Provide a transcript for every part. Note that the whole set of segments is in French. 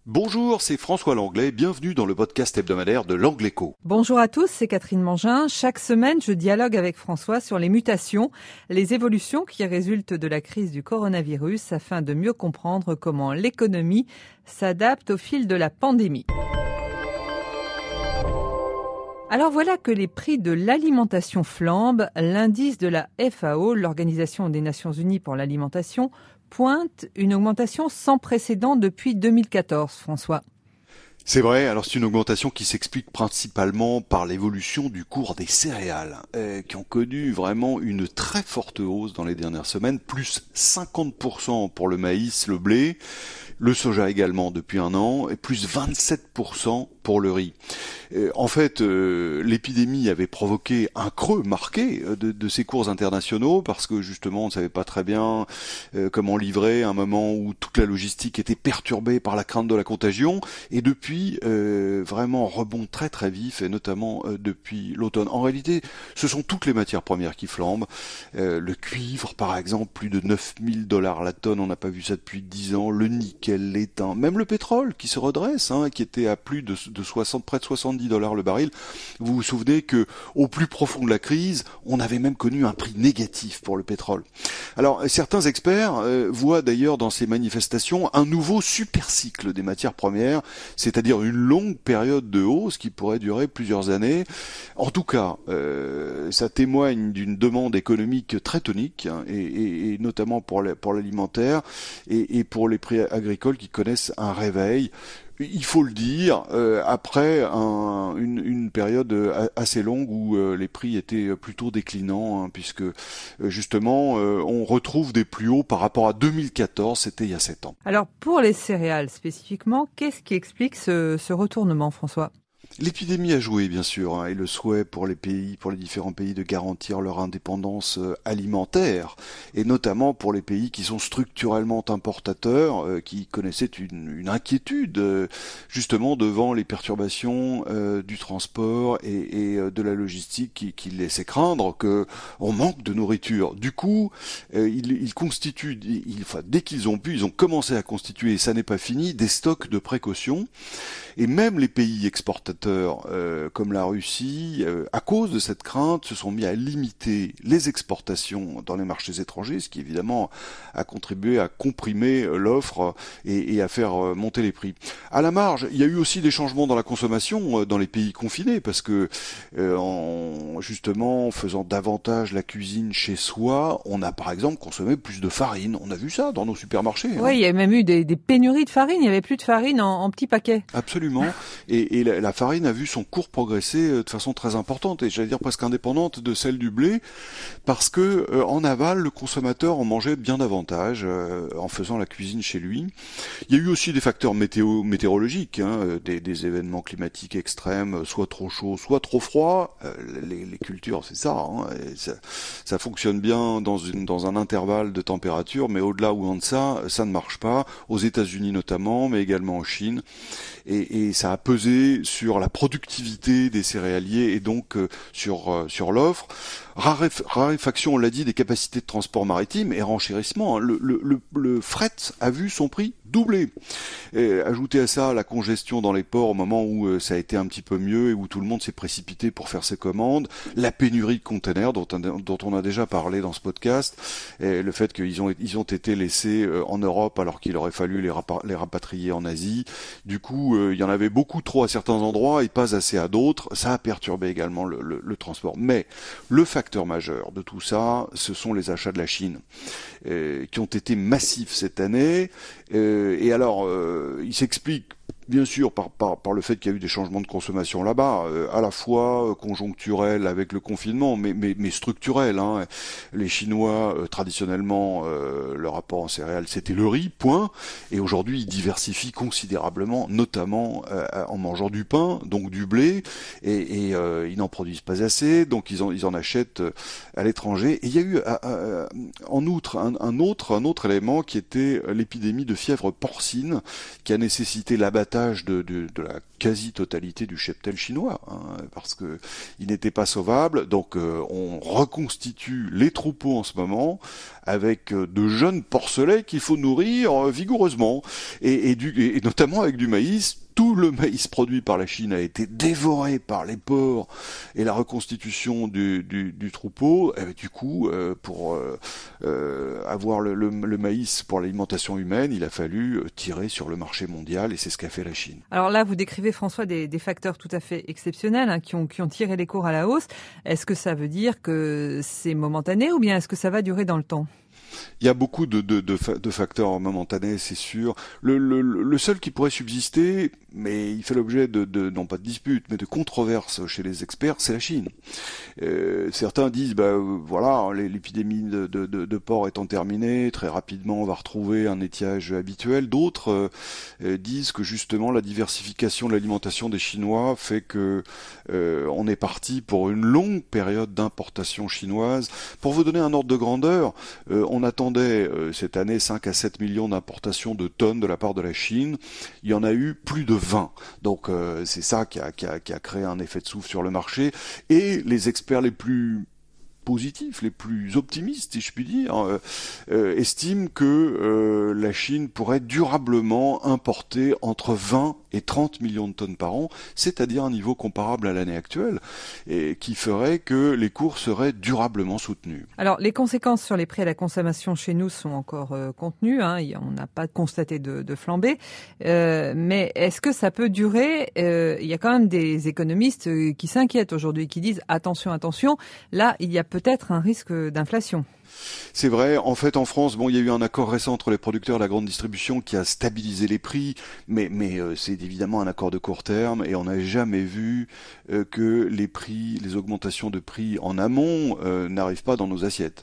Bonjour, c'est François Langlais, bienvenue dans le podcast hebdomadaire de l'Angleco. Bonjour à tous, c'est Catherine Mangin. Chaque semaine, je dialogue avec François sur les mutations, les évolutions qui résultent de la crise du coronavirus afin de mieux comprendre comment l'économie s'adapte au fil de la pandémie. Alors voilà que les prix de l'alimentation flambent. L'indice de la FAO, l'Organisation des Nations Unies pour l'alimentation, pointe une augmentation sans précédent depuis 2014, François. C'est vrai, alors c'est une augmentation qui s'explique principalement par l'évolution du cours des céréales, qui ont connu vraiment une très forte hausse dans les dernières semaines, plus 50% pour le maïs, le blé, le soja également depuis un an, et plus 27% pour le riz. En fait, l'épidémie avait provoqué un creux marqué de ces cours internationaux parce que justement on ne savait pas très bien comment livrer à un moment où toute la logistique était perturbée par la crainte de la contagion, et depuis vraiment rebond très très vif, et notamment depuis l'automne. En réalité, ce sont toutes les matières premières qui flambent. Le cuivre par exemple, plus de $9,000 la tonne, on n'a pas vu ça depuis 10 ans, le nickel, l'étain, même le pétrole qui se redresse, qui était à plus de 60, près de $70 le baril. Vous vous souvenez que au plus profond de la crise, on avait même connu un prix négatif pour le pétrole. Alors certains experts voient d'ailleurs dans ces manifestations un nouveau supercycle des matières premières, c'est-à-dire une longue période de hausse qui pourrait durer plusieurs années. En tout cas, ça témoigne d'une demande économique très tonique, et notamment pour l'alimentaire et pour les prix agricoles qui connaissent un réveil. Il faut le dire, après une période assez longue où les prix étaient plutôt déclinants, puisque justement on retrouve des plus hauts par rapport à 2014, c'était il y a 7 ans. Alors pour les céréales spécifiquement, qu'est-ce qui explique ce retournement, François ? L'épidémie a joué, bien sûr, et le souhait pour les différents pays de garantir leur indépendance alimentaire, et notamment pour les pays qui sont structurellement importateurs, qui connaissaient une inquiétude, justement, devant les perturbations du transport et de la logistique qui laissaient craindre qu'on manque de nourriture. Du coup, ils constituent, dès qu'ils ont pu, ils ont commencé à constituer, et ça n'est pas fini, des stocks de précaution, et même les pays exportateurs comme la Russie, à cause de cette crainte, se sont mis à limiter les exportations dans les marchés étrangers, ce qui évidemment a contribué à comprimer l'offre et à faire monter les prix. À la marge, il y a eu aussi des changements dans la consommation dans les pays confinés, parce que justement, en faisant davantage la cuisine chez soi, on a par exemple consommé plus de farine. On a vu ça dans nos supermarchés. Oui, il y a même eu des pénuries de farine, il n'y avait plus de farine en petits paquets. Absolument, et la farine a vu son cours progresser de façon très importante, et j'allais dire presque indépendante de celle du blé, parce que en aval, le consommateur en mangeait bien davantage en faisant la cuisine chez lui. Il y a eu aussi des facteurs météorologiques, des événements climatiques extrêmes, soit trop chaud, soit trop froid. Les cultures, c'est ça, ça fonctionne bien dans un intervalle de température, mais au-delà ou en deçà, ça ne marche pas. Aux États-Unis notamment, mais également en Chine, et ça a pesé sur la productivité des céréaliers et donc sur l'offre. Raréfaction, on l'a dit, des capacités de transport maritime et renchérissement. Le fret a vu son prix doubler. Et ajoutez à ça la congestion dans les ports au moment où ça a été un petit peu mieux et où tout le monde s'est précipité pour faire ses commandes, la pénurie de containers dont on a déjà parlé dans ce podcast, et le fait qu'ils ont été laissés en Europe alors qu'il aurait fallu les rapatrier en Asie. Du coup, il y en avait beaucoup trop à certains endroits et pas assez à d'autres. Ça a perturbé également le transport. Mais le facteur majeur de tout ça, ce sont les achats de la Chine, qui ont été massifs cette année. Et alors, il s'explique bien sûr par le fait qu'il y a eu des changements de consommation là-bas, à la fois conjoncturels avec le confinement, mais structurels. Les Chinois, traditionnellement, leur rapport en céréales, c'était le riz, point. Et aujourd'hui, ils diversifient considérablement, notamment en mangeant du pain, donc du blé, et ils n'en produisent pas assez, donc ils en achètent à l'étranger. Et il y a eu en outre un autre élément qui était l'épidémie de fièvre porcine, qui a nécessité l'abattage l'abattage de la quasi-totalité du cheptel chinois, parce que il n'était pas sauvable. Donc on reconstitue les troupeaux en ce moment avec de jeunes porcelets qu'il faut nourrir vigoureusement, et notamment avec du maïs. Tout le maïs produit par la Chine a été dévoré par les porcs et la reconstitution du troupeau. Et du coup, pour avoir le maïs pour l'alimentation humaine, il a fallu tirer sur le marché mondial, et c'est ce qu'a fait la Chine. Alors là, vous décrivez, François, des facteurs tout à fait exceptionnels qui ont tiré les cours à la hausse. Est-ce que ça veut dire que c'est momentané ou bien est-ce que ça va durer dans le temps ? Il y a beaucoup de facteurs momentanés, c'est sûr. Le seul qui pourrait subsister, mais il fait l'objet non pas de disputes, mais de controverses chez les experts, c'est la Chine. Certains disent, voilà, l'épidémie de porc étant terminée, très rapidement on va retrouver un étiage habituel. D'autres disent que justement la diversification de l'alimentation des Chinois fait que on est parti pour une longue période d'importation chinoise. Pour vous donner un ordre de grandeur, on attendait cette année 5 à 7 millions d'importations de tonnes de la part de la Chine. Il y en a eu plus de 20. Donc c'est ça qui a créé un effet de souffle sur le marché. Et les experts les plus positifs, les plus optimistes, si je puis dire, estiment que la Chine pourrait durablement importer entre 20 et 30 millions de tonnes par an, c'est-à-dire un niveau comparable à l'année actuelle, et qui ferait que les cours seraient durablement soutenus. Alors, les conséquences sur les prix à la consommation chez nous sont encore contenues. On n'a pas constaté de flambée. Mais est-ce que ça peut durer ? Il y a quand même des économistes qui s'inquiètent aujourd'hui, qui disent attention, attention, là, il y a peut-être un risque d'inflation. C'est vrai, en fait en France, il y a eu un accord récent entre les producteurs et la grande distribution qui a stabilisé les prix, mais c'est évidemment un accord de court terme, et on n'a jamais vu que les augmentations de prix en amont n'arrivent pas dans nos assiettes.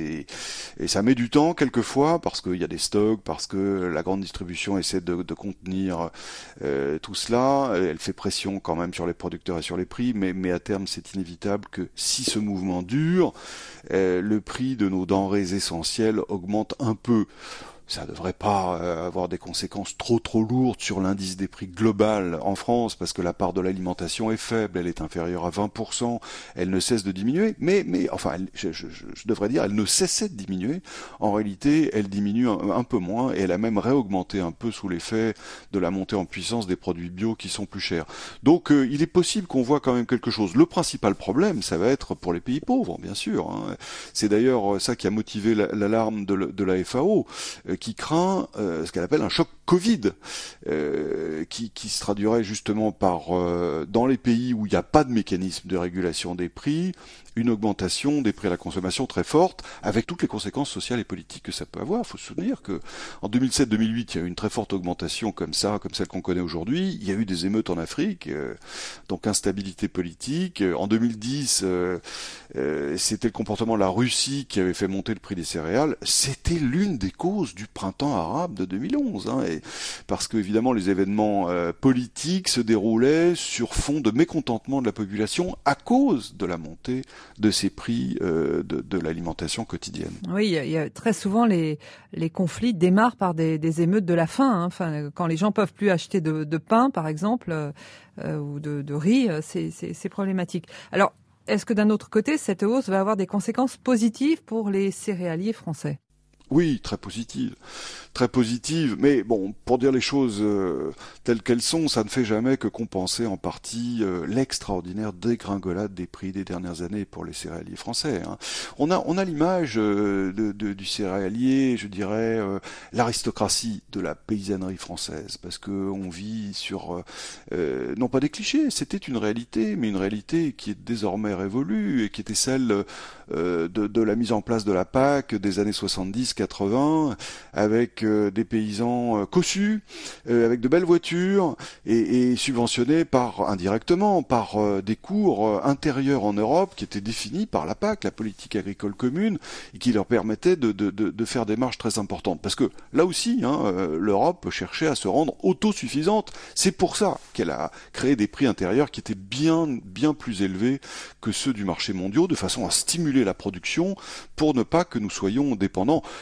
Et ça met du temps quelquefois, parce qu'il y a des stocks, parce que la grande distribution essaie de contenir tout cela. Elle fait pression quand même sur les producteurs et sur les prix, mais à terme c'est inévitable que si ce mouvement dure, le prix de nos denrées essentielles augmente un peu. Ça ne devrait pas avoir des conséquences trop lourdes sur l'indice des prix global en France, parce que la part de l'alimentation est faible, elle est inférieure à 20%, elle ne cesse de diminuer, mais je devrais dire, elle ne cessait de diminuer. En réalité, elle diminue un peu moins, et elle a même réaugmenté un peu sous l'effet de la montée en puissance des produits bio qui sont plus chers. Donc il est possible qu'on voit quand même quelque chose. Le principal problème, ça va être pour les pays pauvres, bien sûr. C'est d'ailleurs ça qui a motivé l'alarme de la FAO, qui craint ce qu'elle appelle un choc Covid, qui se traduirait justement par, dans les pays où il n'y a pas de mécanisme de régulation des prix, une augmentation des prix à la consommation très forte, avec toutes les conséquences sociales et politiques que ça peut avoir. Il faut se souvenir que en 2007-2008, il y a eu une très forte augmentation comme celle qu'on connaît aujourd'hui. Il y a eu des émeutes en Afrique, donc instabilité politique. En 2010, c'était le comportement de la Russie qui avait fait monter le prix des céréales. C'était l'une des causes du printemps arabe de 2011, parce que évidemment les événements politiques se déroulaient sur fond de mécontentement de la population à cause de la montée de ces prix de l'alimentation quotidienne. Oui, il y a très souvent les conflits démarrent par des émeutes de la faim. Quand les gens peuvent plus acheter de pain, par exemple, ou de riz, c'est problématique. Alors, est-ce que d'un autre côté, cette hausse va avoir des conséquences positives pour les céréaliers français ? Oui, très positive, mais bon, pour dire les choses telles qu'elles sont, ça ne fait jamais que compenser en partie l'extraordinaire dégringolade des prix des dernières années pour les céréaliers français. On a l'image du céréalier, je dirais, l'aristocratie de la paysannerie française, parce que on vit sur, non pas des clichés, c'était une réalité, mais une réalité qui est désormais révolue et qui était celle de la mise en place de la PAC des années 70-80, avec des paysans cossus, avec de belles voitures, et subventionnés indirectement par des cours intérieurs en Europe qui étaient définis par la PAC, la politique agricole commune, et qui leur permettaient de faire des marges très importantes. Parce que là aussi, l'Europe cherchait à se rendre autosuffisante. C'est pour ça qu'elle a créé des prix intérieurs qui étaient bien plus élevés que ceux du marché mondial, de façon à stimuler la production pour ne pas que nous soyons dépendants.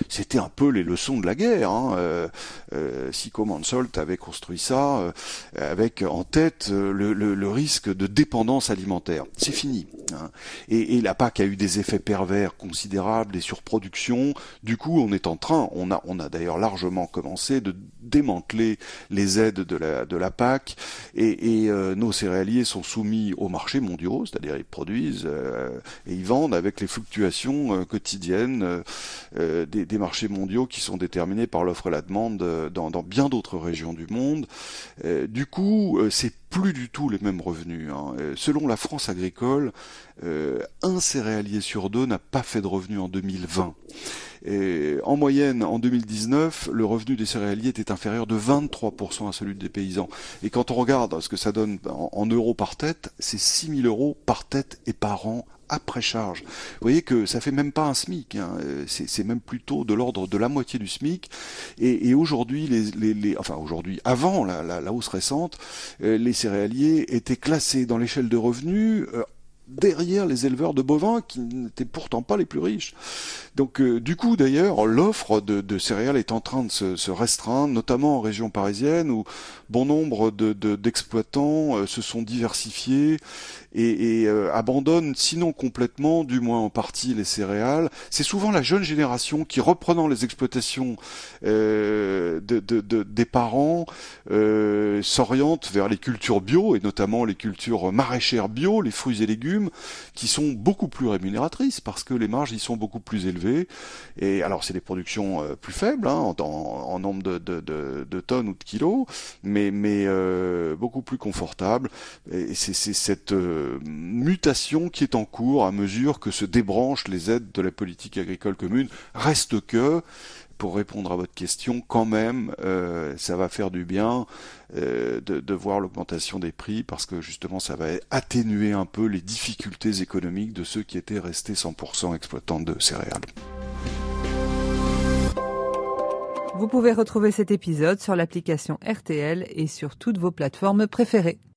c'était un peu les leçons de la guerre. Sico Mansolt avait construit ça avec en tête le risque de dépendance alimentaire. C'est fini. Et la PAC a eu des effets pervers considérables, des surproductions. Du coup, on est en train, on a d'ailleurs largement commencé de démanteler les aides de la PAC, et nos céréaliers sont soumis aux marchés mondiaux, c'est-à-dire ils produisent et ils vendent avec les fluctuations quotidiennes des marchés mondiaux qui sont déterminés par l'offre et la demande dans bien d'autres régions du monde. Du coup, c'est plus du tout les mêmes revenus. Selon la France agricole, un céréalier sur deux n'a pas fait de revenus en 2020. Et en moyenne, en 2019, le revenu des céréaliers était inférieur de 23% à celui des paysans. Et quand on regarde ce que ça donne en euros par tête, c'est 6 000 euros par tête et par an après charge. Vous voyez que ça fait même pas un SMIC, c'est même plutôt de l'ordre de la moitié du SMIC. Et aujourd'hui, aujourd'hui, avant la hausse récente, les céréaliers étaient classés dans l'échelle de revenus derrière les éleveurs de bovins qui n'étaient pourtant pas les plus riches. Donc du coup d'ailleurs l'offre de céréales est en train de se restreindre, notamment en région parisienne où bon nombre d'exploitants se sont diversifiés et abandonnent, sinon complètement, du moins en partie, les céréales. C'est souvent la jeune génération qui, reprenant les exploitations des parents, s'oriente vers les cultures bio, et notamment les cultures maraîchères bio, les fruits et légumes, qui sont beaucoup plus rémunératrices parce que les marges y sont beaucoup plus élevées. Et alors c'est des productions plus faibles en nombre de tonnes ou de kilos, mais beaucoup plus confortables. Et c'est cette mutation qui est en cours à mesure que se débranchent les aides de la politique agricole commune. Reste que, pour répondre à votre question, quand même, ça va faire du bien de voir l'augmentation des prix, parce que justement ça va atténuer un peu les difficultés économiques de ceux qui étaient restés 100% exploitants de céréales. Vous pouvez retrouver cet épisode sur l'application RTL et sur toutes vos plateformes préférées.